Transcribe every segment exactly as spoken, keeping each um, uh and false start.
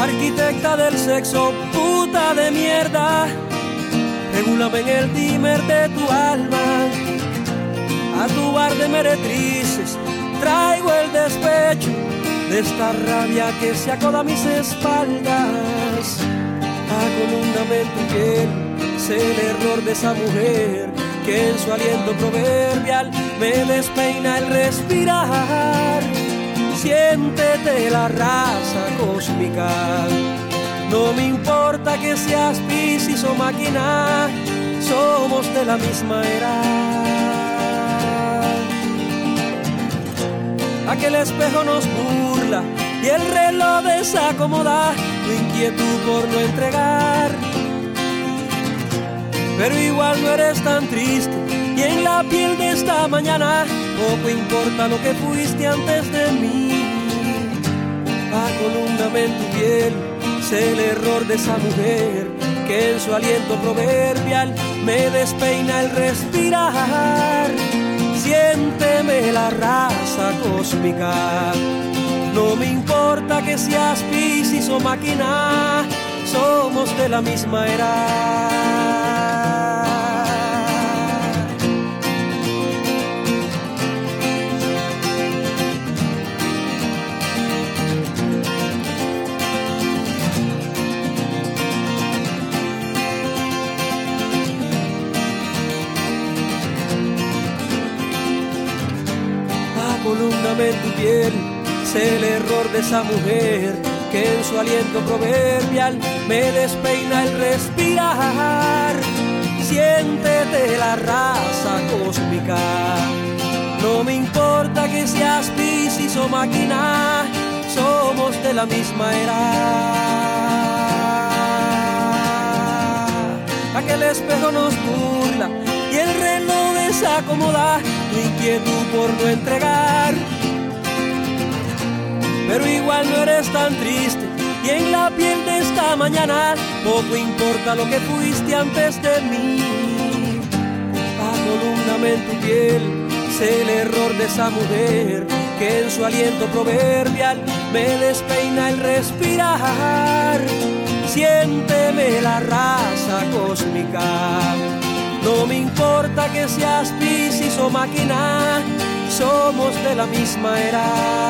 arquitecta del sexo, puta de mierda, regúlame en el dimmer de tu alma. A tu bar de meretrices traigo el despecho de esta rabia que se acoda a mis espaldas. Acolúndame en tu piel, sé el error de esa mujer que en su aliento proverbial me despeina el respirar. Siéntete la raza cósmica, no me importa que seas Piscis o máquina, somos de la misma era. Aquel espejo nos burla y el reloj desacomoda tu inquietud por no entregar. Pero igual no eres tan triste y en la piel de esta mañana poco importa lo que fuiste antes de mí. Acolúndame en tu piel, sé el error de esa mujer que en su aliento proverbial me despeina el respirar. Siénteme la raza cósmica, no me importa que seas Piscis o máquina, somos de la misma era. Acolúndame en tu piel, sé el error de esa mujer que en su aliento proverbial me despeina el respirar. Siéntete la raza cósmica, no me importa que seas Piscis o máquina, somos de la misma era. Aquel espejo nos burla y el reloj desacomoda tu inquietud por no entregar. Pero igual no eres tan triste y en la piel de esta mañana poco importa lo que fuiste antes de mí. Acolúndame en tu piel, sé el error de esa mujer que en su aliento proverbial me despeina el respirar. Siénteme la raza cósmica, no me importa que seas Piscis o máquina, somos de la misma era.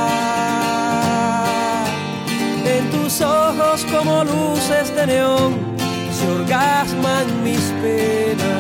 En tus ojos como luces de neón se orgasman mis penas.